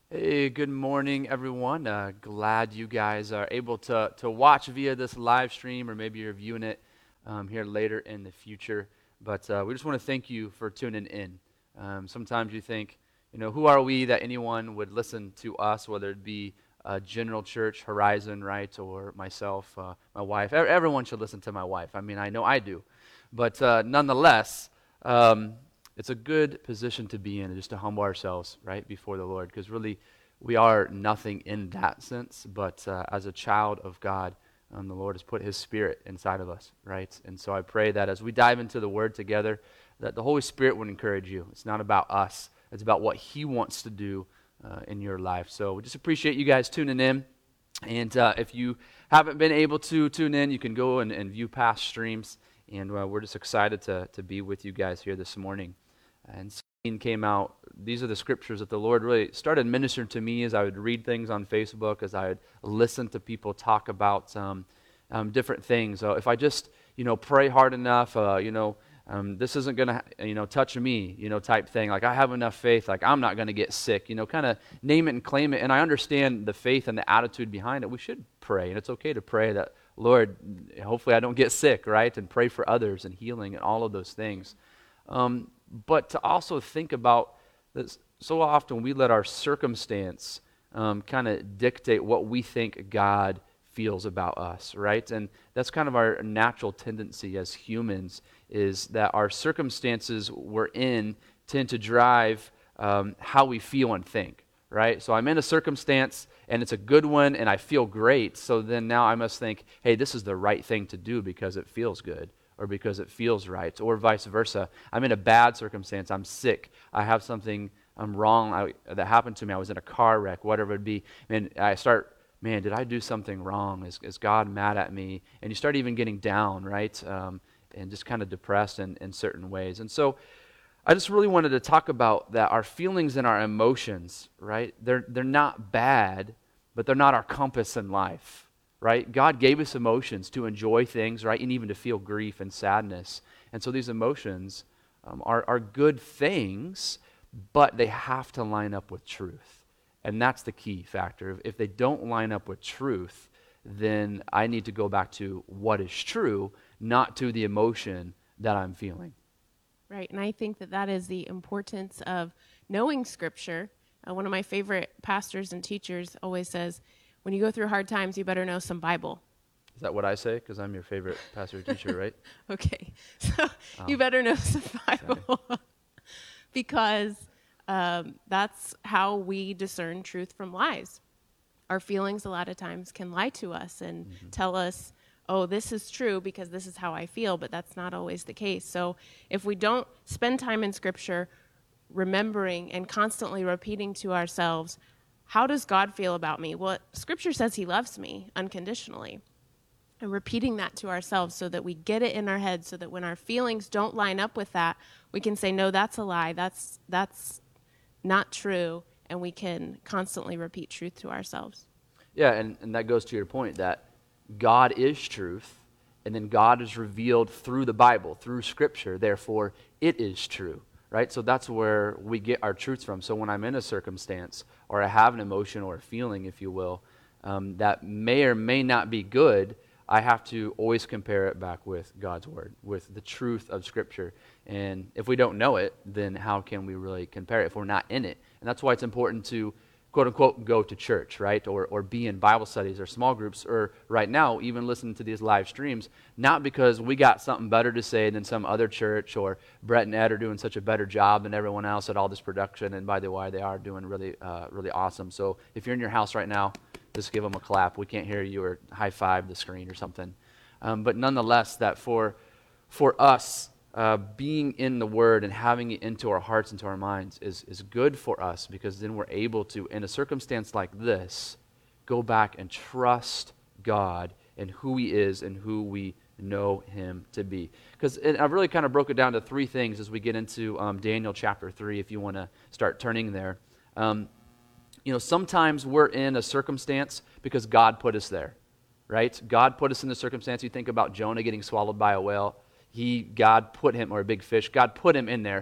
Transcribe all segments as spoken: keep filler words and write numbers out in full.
Hey, good morning, everyone. Uh, glad you guys are able to, to watch via this live stream, or maybe you're viewing it um, here later in the future. But uh, we just want to thank you for tuning in. Um, sometimes you think, you know, who are we that anyone would listen to us, whether it be uh, General Church, Horizon, right, or myself, uh, my wife. E- Everyone should listen to my wife. I mean, I know I do. But uh, nonetheless, um, it's a good position to be in, just to humble ourselves, right, before the Lord, because really we are nothing in that sense, but uh, as a child of God, um, the Lord has put His Spirit inside of us, right? And so I pray that as we dive into the Word together, that the Holy Spirit would encourage you. It's not about us. It's about what He wants to do uh, in your life. So we just appreciate you guys tuning in. And uh, if you haven't been able to tune in, you can go and, and view past streams. And uh, we're just excited to, to be with you guys here this morning. And something came out. These are the scriptures that the Lord really started ministering to me as I would read things on Facebook, as I would listen to people talk about um, um, different things. So if I just, you know, pray hard enough, uh, you know, um, this isn't going to, you know, touch me, you know, type thing. Like I have enough faith, like I'm not going to get sick, you know, kind of name it and claim it. And I understand the faith and the attitude behind it. We should pray, and it's okay to pray that, Lord, hopefully I don't get sick, right? And pray for others and healing and all of those things. Um, but to also think about this, so often we let our circumstance um, kind of dictate what we think God feels about us, right? And that's kind of our natural tendency as humans, is that our circumstances we're in tend to drive um, how we feel and think, right? So I'm in a circumstance and it's a good one and I feel great, so then now I must think, hey, this is the right thing to do because it feels good, or because it feels right, or vice versa. I'm in a bad circumstance. I'm sick. I have something um, wrong I, that happened to me. I was in a car wreck, whatever it be. And I start, man, did I do something wrong? Is, is God mad at me? And you start even getting down, right? Um, and just kind of depressed in, in certain ways. And so I just really wanted to talk about that. Our feelings and our emotions, right? They're, they're not bad, but they're not our compass in life. Right? God gave us emotions to enjoy things, right? And even to feel grief and sadness. And so these emotions um, are, are good things, but they have to line up with truth. And that's the key factor. If they don't line up with truth, then I need to go back to what is true, not to the emotion that I'm feeling. Right, and I think that that is the importance of knowing Scripture. Uh, one of my favorite pastors and teachers always says, when you go through hard times, you better know some Bible. Is that what I say? Because I'm your favorite pastor or teacher, right? Okay, so Oh, you better know some Bible because um, that's how we discern truth from lies. Our feelings a lot of times can lie to us and mm-hmm. tell us, oh, this is true because this is how I feel, but that's not always the case. So if we don't spend time in Scripture remembering and constantly repeating to ourselves, how does God feel about me? Well, Scripture says He loves me unconditionally. And repeating that to ourselves so that we get it in our head, so that when our feelings don't line up with that, we can say, no, that's a lie. That's that's not true. And we can constantly repeat truth to ourselves. Yeah, and, and that goes to your point that God is truth, and then God is revealed through the Bible, through Scripture. Therefore, it is true. Right? So that's where we get our truths from. So when I'm in a circumstance, or I have an emotion or a feeling, if you will, um, that may or may not be good, I have to always compare it back with God's Word, with the truth of Scripture. And if we don't know it, then how can we really compare it if we're not in it? And that's why it's important to, quote unquote, go to church, right? Or or be in Bible studies or small groups, or right now, even listen to these live streams, not because we got something better to say than some other church, or Brett and Ed are doing such a better job than everyone else at all this production, and by the way, they are doing really, uh, really awesome. So if you're in your house right now, just give them a clap. We can't hear you, or high five the screen or something. Um, but nonetheless, that for for us, Uh, being in the Word and having it into our hearts, into our minds, is, is good for us, because then we're able to, in a circumstance like this, go back and trust God and who He is and who we know Him to be. Because I've really kind of broke it down to three things as we get into um, Daniel chapter three, if you want to start turning there. Um, you know, sometimes we're in a circumstance because God put us there, right? God put us in the circumstance. You think about Jonah getting swallowed by a whale. He, God put him, or a big fish, God put him in there.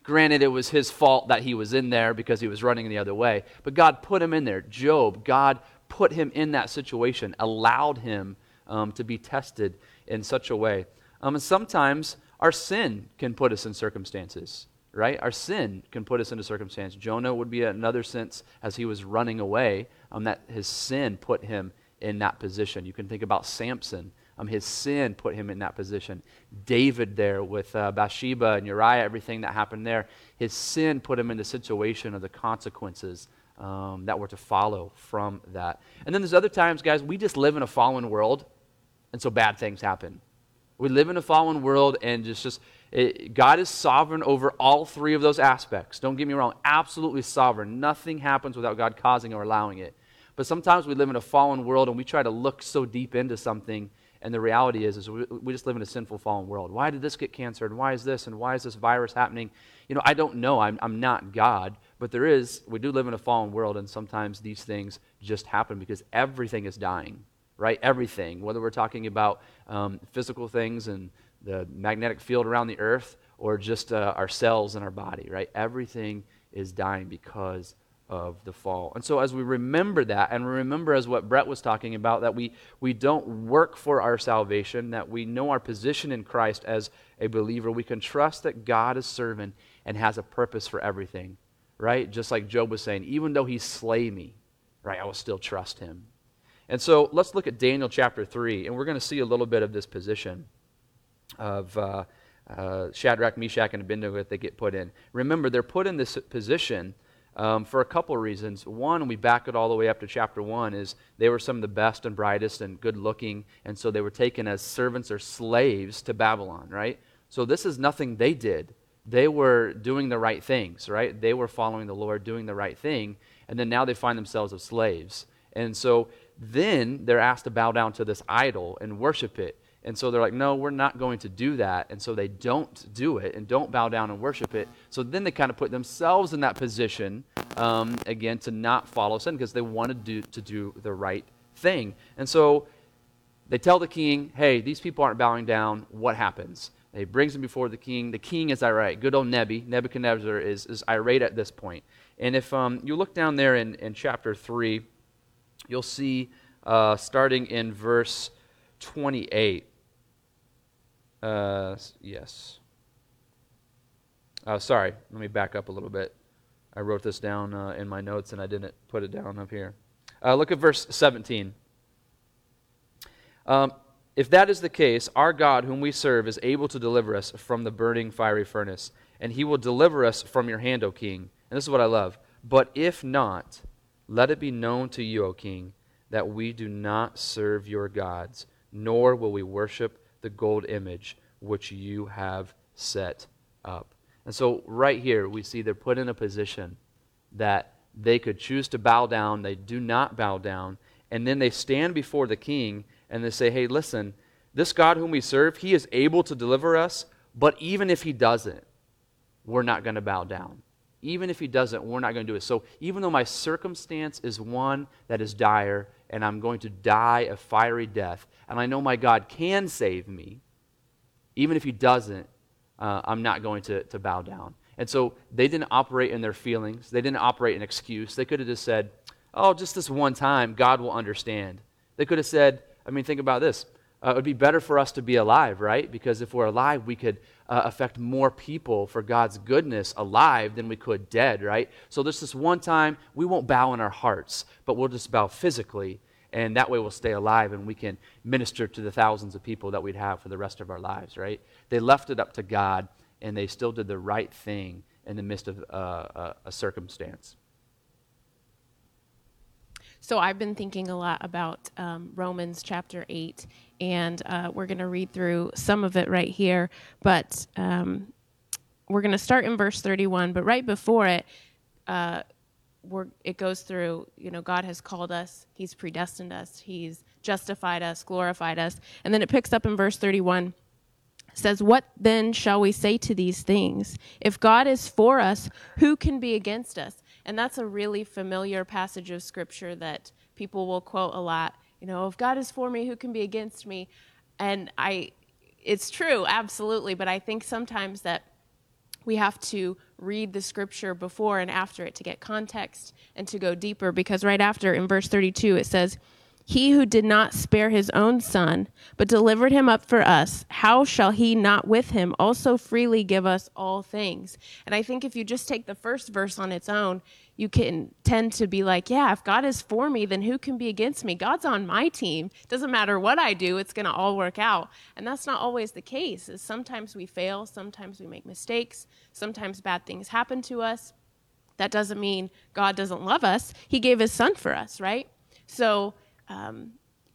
Granted, it was his fault that he was in there because he was running the other way. But God put him in there. Job, God put him in that situation, allowed him um, to be tested in such a way. Um, and sometimes our sin can put us in circumstances, right? Our sin can put us into circumstance. Jonah would be another sense as he was running away, um, that his sin put him in that position. You can think about Samson. Um, his sin put him in that position. David there with uh, Bathsheba and Uriah, everything that happened there, his sin put him in the situation of the consequences um, that were to follow from that. And then there's other times, guys, we just live in a fallen world, and so bad things happen. We live in a fallen world, and just, just it, God is sovereign over all three of those aspects. Don't get me wrong, absolutely sovereign. Nothing happens without God causing or allowing it. But sometimes we live in a fallen world, and we try to look so deep into something, and the reality is, is we, we just live in a sinful, fallen world. Why did this get cancer, and why is this, and why is this virus happening? You know, I don't know. I'm, I'm not God, but there is, we do live in a fallen world, and sometimes these things just happen because everything is dying, right? Everything, whether we're talking about um, physical things and the magnetic field around the earth, or just uh, our cells in our body, right? Everything is dying because of the fall. And so as we remember that, and remember as what Brett was talking about, that we, we don't work for our salvation, that we know our position in Christ as a believer, we can trust that God is serving and has a purpose for everything, right? Just like Job was saying, even though he slay me, right, I will still trust him. And so let's look at Daniel chapter three, and we're going to see a little bit of this position of uh, uh, Shadrach, Meshach, and Abednego that they get put in. Remember, they're put in this position Um, for a couple of reasons. One, we back it all the way up to chapter one, is they were some of the best and brightest and good looking, and so they were taken as servants or slaves to Babylon, right? So this is nothing they did. They were doing the right things, right? They were following the Lord, doing the right thing, and then now they find themselves as slaves. And so then they're asked to bow down to this idol and worship it. And so they're like, no, we're not going to do that. And so they don't do it and don't bow down and worship it. So then they kind of put themselves in that position, um, again, to not follow sin because they wanted to do, to do the right thing. And so they tell the king, hey, these people aren't bowing down. What happens? He brings them before the king. The king is irate. Good old Nebi, Nebuchadnezzar, is, is irate at this point. And if um, you look down there in, in chapter three, you'll see uh, starting in verse twenty-eight. Uh, yes. Oh, sorry. Let me back up a little bit. I wrote this down uh, in my notes, and I didn't put it down up here. Uh, look at verse seventeen. Um, if that is the case, our God, whom we serve, is able to deliver us from the burning fiery furnace, and he will deliver us from your hand, O king. And this is what I love. But if not, let it be known to you, O king, that we do not serve your gods, nor will we worship the gold image which you have set up. And so right here we see they're put in a position that they could choose to bow down. They do not bow down. And then they stand before the king and they say, hey, listen, this God whom we serve, he is able to deliver us, but even if he doesn't, we're not going to bow down. Even if he doesn't, we're not going to do it. So even though my circumstance is one that is dire, and I'm going to die a fiery death, and I know my God can save me, even if he doesn't, uh, I'm not going to, to bow down. And so they didn't operate in their feelings. They didn't operate in excuse. They could have just said, oh, just this one time, God will understand. They could have said, I mean, think about this. Uh, it would be better for us to be alive, right? Because if we're alive, we could uh, affect more people for God's goodness alive than we could dead, right? So there's this one time, we won't bow in our hearts, but we'll just bow physically, and that way we'll stay alive and we can minister to the thousands of people that we'd have for the rest of our lives, right? They left it up to God, and they still did the right thing in the midst of uh, a, a circumstance. So I've been thinking a lot about um, Romans chapter eight, and uh, we're going to read through some of it right here, but um, we're going to start in verse thirty-one, but right before it, uh, we're, it goes through, you know, God has called us, he's predestined us, he's justified us, glorified us, and then it picks up in verse thirty-one. Says, what then shall we say to these things? If God is for us, who can be against us? And that's a really familiar passage of Scripture that people will quote a lot. You know, if God is for me, who can be against me? And I, it's true, absolutely. But I think sometimes that we have to read the scripture before and after it to get context and to go deeper, because right after in verse thirty-two it says, "He who did not spare his own son, but delivered him up for us, how shall he not with him also freely give us all things?" And I think if you just take the first verse on its own, you can tend to be like, yeah, if God is for me, then who can be against me? God's on my team. Doesn't matter what I do, it's going to all work out. And that's not always the case. Is sometimes we fail, sometimes we make mistakes, sometimes bad things happen to us. That doesn't mean God doesn't love us. He gave his son for us, right? So um,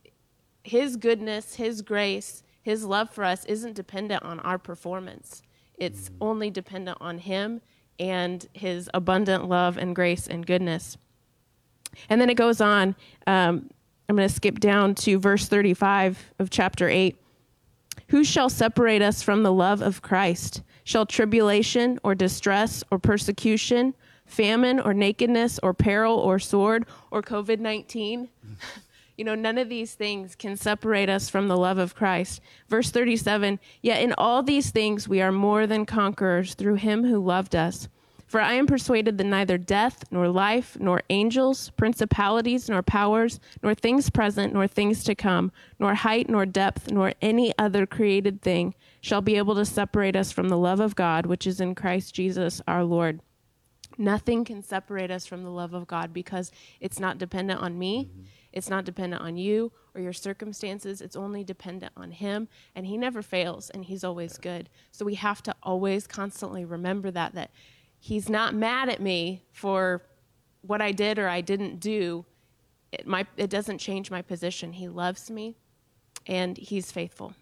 his goodness, his grace, his love for us isn't dependent on our performance. It's mm-hmm. only dependent on him and his abundant love and grace and goodness. And then it goes on. Um, I'm going to skip down to verse thirty-five of chapter eight. "Who shall separate us from the love of Christ? Shall tribulation or distress or persecution, famine or nakedness or peril or sword or covid nineteen?" You know, none of these things can separate us from the love of Christ. Verse thirty-seven, "Yet in all these things we are more than conquerors through him who loved us. For I am persuaded that neither death, nor life, nor angels, principalities, nor powers, nor things present, nor things to come, nor height, nor depth, nor any other created thing shall be able to separate us from the love of God, which is in Christ Jesus our Lord." Nothing can separate us from the love of God because it's not dependent on me. Mm-hmm. It's not dependent on you or your circumstances. It's only dependent on him, and he never fails, and he's always good. So we have to always constantly remember that, that he's not mad at me for what I did or I didn't do. It, my, it doesn't change my position. He loves me, and he's faithful.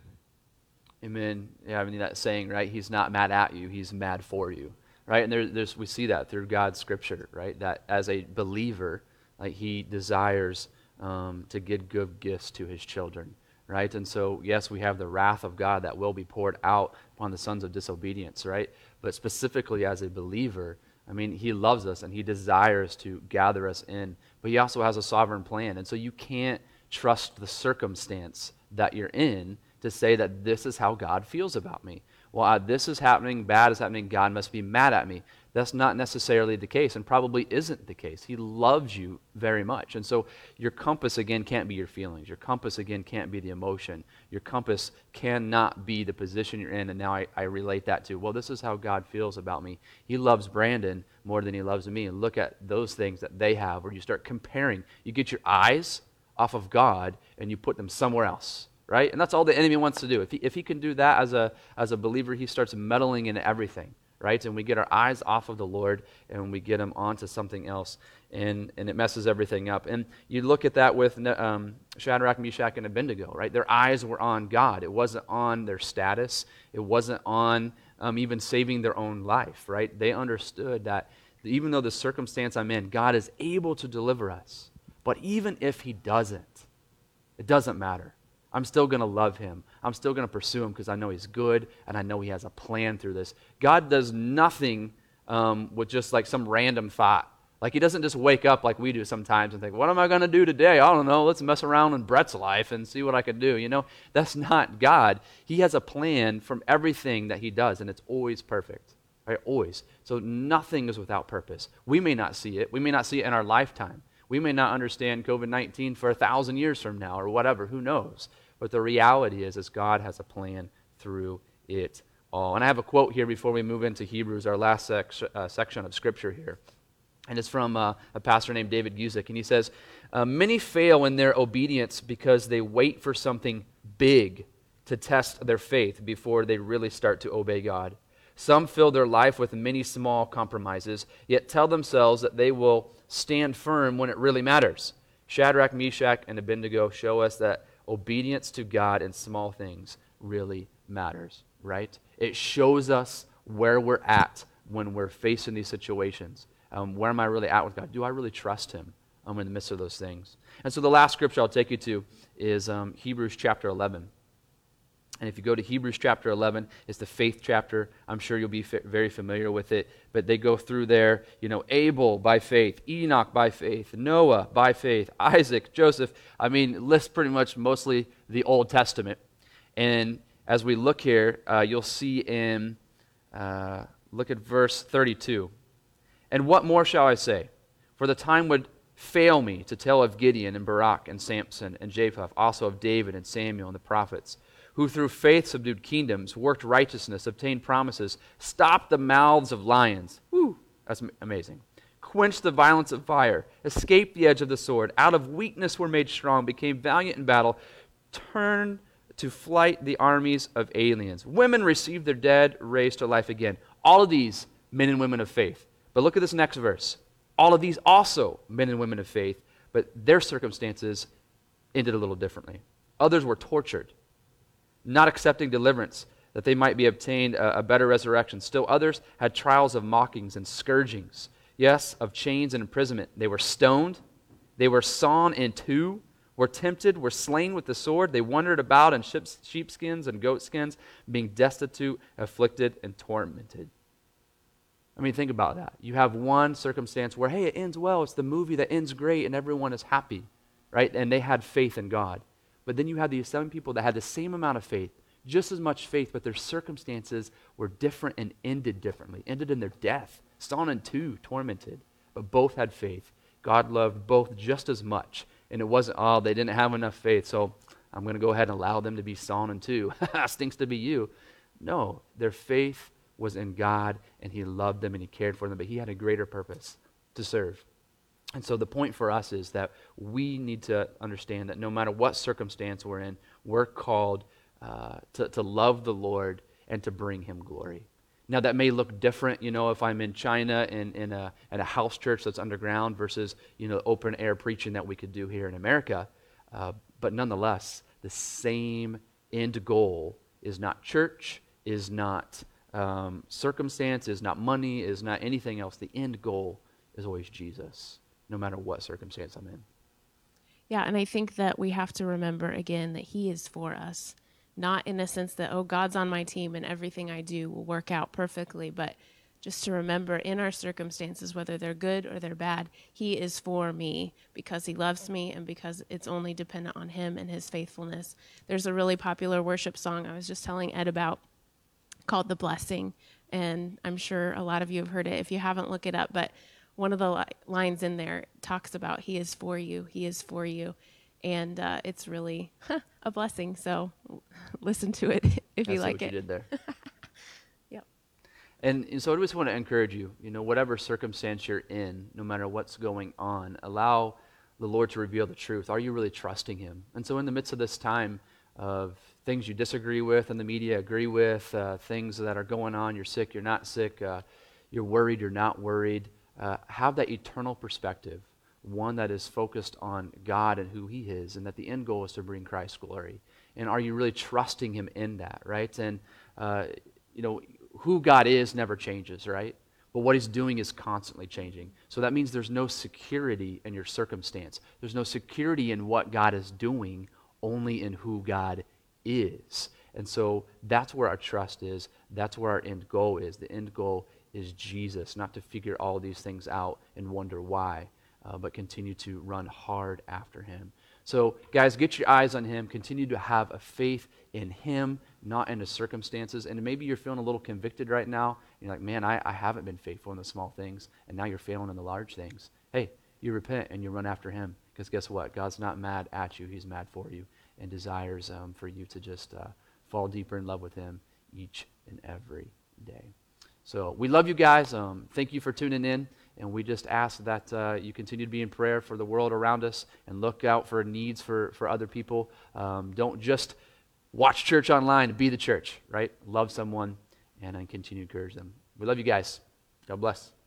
Amen. Yeah, I mean, that saying, right? He's not mad at you. He's mad for you, right? And there, there's we see that through God's scripture, right? That as a believer, like he desires Um, to give good gifts to his children, right? And so, yes, we have the wrath of God that will be poured out upon the sons of disobedience, right? But specifically as a believer, I mean, he loves us and he desires to gather us in, but he also has a sovereign plan. And so you can't trust the circumstance that you're in to say that this is how God feels about me. Well, uh, this is happening, bad is happening, God must be mad at me. That's not necessarily the case, and probably isn't the case. He loves you very much. And so your compass, again, can't be your feelings. Your compass, again, can't be the emotion. Your compass cannot be the position you're in, and now I, I relate that to, well, this is how God feels about me. He loves Brandon more than he loves me. And look at those things that they have, where you start comparing. You get your eyes off of God, and you put them somewhere else. Right? And that's all the enemy wants to do. If he, if he can do that as a as a believer, he starts meddling in everything, right? And we get our eyes off of the Lord and we get them onto something else, and, and it messes everything up. And you look at that with um, Shadrach, Meshach, and Abednego, right? Their eyes were on God. It wasn't on their status. It wasn't on um, even saving their own life, right? They understood that even though the circumstance I'm in, God is able to deliver us. But even if he doesn't, it doesn't matter. I'm still going to love him. I'm still going to pursue him because I know he's good and I know he has a plan through this. God does nothing um, with just like some random thought. Like he doesn't just wake up like we do sometimes and think, what am I going to do today? I don't know. Let's mess around in Brett's life and see what I can do. You know, that's not God. He has a plan from everything that he does, and it's always perfect. Right? Always. So nothing is without purpose. We may not see it. We may not see it in our lifetime. We may not understand covid nineteen for a thousand years from now or whatever. Who knows? But the reality is, is God has a plan through it all. And I have a quote here before we move into Hebrews, our last sec- uh, section of Scripture here. And it's from uh, a pastor named David Guzik. And he says, uh, many fail in their obedience because they wait for something big to test their faith before they really start to obey God. Some fill their life with many small compromises, yet tell themselves that they will stand firm when it really matters. Shadrach, Meshach, and Abednego show us that obedience to God in small things really matters, right? It shows us where we're at when we're facing these situations. Um, where am I really at with God? Do I really trust him um, in the midst of those things? And so the last scripture I'll take you to is um, Hebrews chapter eleven. And if you go to Hebrews chapter eleven, it's the faith chapter. I'm sure you'll be f- very familiar with it. But they go through there, you know, Abel by faith, Enoch by faith, Noah by faith, Isaac, Joseph. I mean, lists pretty much mostly the Old Testament. And as we look here, uh, you'll see in uh, look at verse thirty-two. And what more shall I say? For the time would fail me to tell of Gideon and Barak and Samson and Jephthah, also of David and Samuel and the prophets, who through faith subdued kingdoms, worked righteousness, obtained promises, stopped the mouths of lions. Woo, that's amazing. Quenched the violence of fire, escaped the edge of the sword, out of weakness were made strong, became valiant in battle, turned to flight the armies of aliens. Women received their dead, raised to life again. All of these men and women of faith. But look at this next verse. All of these also men and women of faith, but their circumstances ended a little differently. Others were tortured, not accepting deliverance, that they might be obtained a, a better resurrection. Still others had trials of mockings and scourgings, yes, of chains and imprisonment. They were stoned, they were sawn in two, were tempted, were slain with the sword. They wandered about in sheep, sheepskins and goatskins, being destitute, afflicted, and tormented. I mean, think about that. You have one circumstance where, hey, it ends well. It's the movie that ends great and everyone is happy, right? And they had faith in God. But then you have these seven people that had the same amount of faith, just as much faith, but their circumstances were different and ended differently, ended in their death, sawn in two, tormented. But both had faith. God loved both just as much. And it wasn't, oh, they didn't have enough faith, so I'm going to go ahead and allow them to be sawn in two. Stinks to be you. No, their faith was in God, and he loved them and he cared for them, but he had a greater purpose to serve. And so the point for us is that we need to understand that no matter what circumstance we're in, we're called uh, to, to love the Lord and to bring him glory. Now that may look different, you know, if I'm in China in, in a, at a house church that's underground versus, you know, open air preaching that we could do here in America. Uh, but nonetheless, the same end goal is not church, is not Um, circumstance, is not money, is not anything else. The end goal is always Jesus, no matter what circumstance I'm in. Yeah, and I think that we have to remember again that he is for us, not in a sense that, oh, God's on my team and everything I do will work out perfectly, but just to remember in our circumstances, whether they're good or they're bad, he is for me because he loves me and because it's only dependent on him and his faithfulness. There's a really popular worship song I was just telling Ed about called The Blessing, and I'm sure a lot of you have heard it. If you haven't, look it up, but one of the li- lines in there talks about he is for you, he is for you, and uh, it's really huh, a blessing, so listen to it if That's you like what it. You did there. Yep. And, and so I just want to encourage you, you know, whatever circumstance you're in, no matter what's going on, allow the Lord to reveal the truth. Are you really trusting him? And so in the midst of this time of things you disagree with and the media agree with, uh, things that are going on, you're sick, you're not sick, uh, you're worried, you're not worried, uh, have that eternal perspective, one that is focused on God and who he is, and that the end goal is to bring Christ glory. And are you really trusting him in that, right? And, uh, you know, who God is never changes, right? But what he's doing is constantly changing. So that means there's no security in your circumstance. There's no security in what God is doing, only in who God is. And so that's where our trust is. That's where our end goal is. The end goal is Jesus, not to figure all these things out and wonder why, uh, but continue to run hard after him. So guys, get your eyes on him. Continue to have a faith in him, not in the circumstances. And maybe you're feeling a little convicted right now. You're like, man, I, I haven't been faithful in the small things, and now you're failing in the large things. Hey, you repent and you run after him, because guess what? God's not mad at you. He's mad for you and desires um, for you to just uh, fall deeper in love with him each and every day. So we love you guys. Um, thank you for tuning in. And we just ask that uh, you continue to be in prayer for the world around us and look out for needs for, for other people. Um, don't just watch church online. Be the church, right? Love someone and then continue to encourage them. We love you guys. God bless.